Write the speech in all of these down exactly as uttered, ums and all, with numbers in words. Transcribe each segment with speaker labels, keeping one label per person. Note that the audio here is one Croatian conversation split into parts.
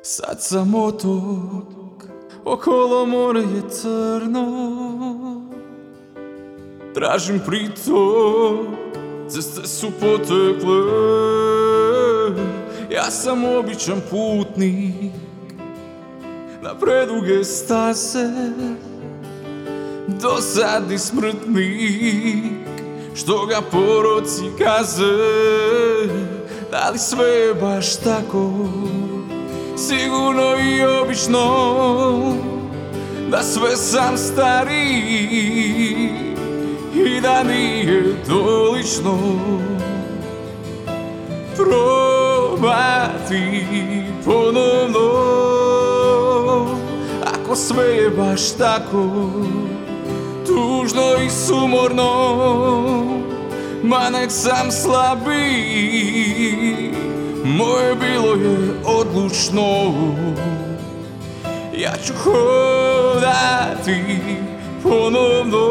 Speaker 1: Sad sam otok, okolo more je crno. Tražim pritok, ceste su potekle. Ja sam običan putnik na preduge staze, dosadni smrtnik, što ga poroci kaze. Da li sve je baš tako? Sigurno i obično, da sve sam stariji i da nije dolično probati ponovno. Ako sve je baš tako tužno i sumorno, ma nek sam slabiji, moje bilo je odlučno. Ja ću hodati ponovno.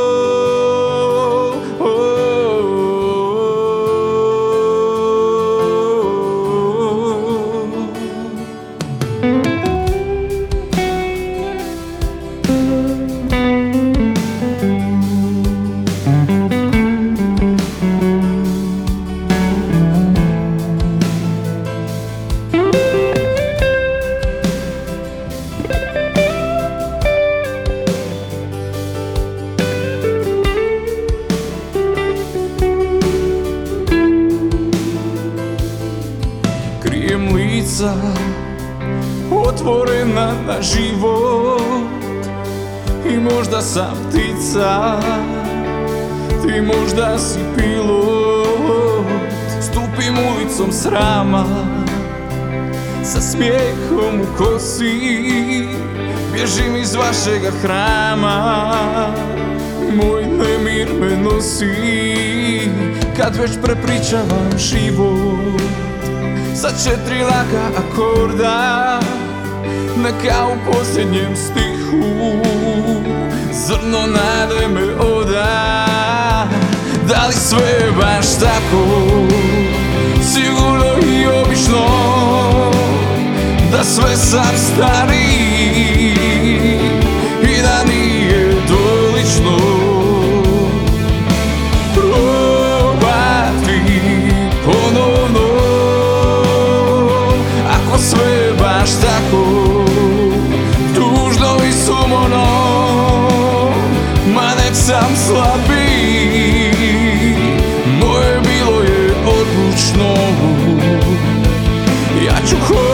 Speaker 1: Krijem lica otvorena na život i možda sam ptica, ti možda si pilot. Stupim ulicom srama sa smijehom u kosi, bježim iz vašega hrama, moj nemir me nosi. Kad već prepričavam život sa četiri laka akorda, neka u posljednjem stihu zrno nade me oda. Da li sve je baš tako? Sigurno i obično, da sve sam stariji i da nije dolično probati ponovno. Ako sve je baš tako tužno i sumorno, ma nek sam slabiji, moje bilo je odlučno. Ja ću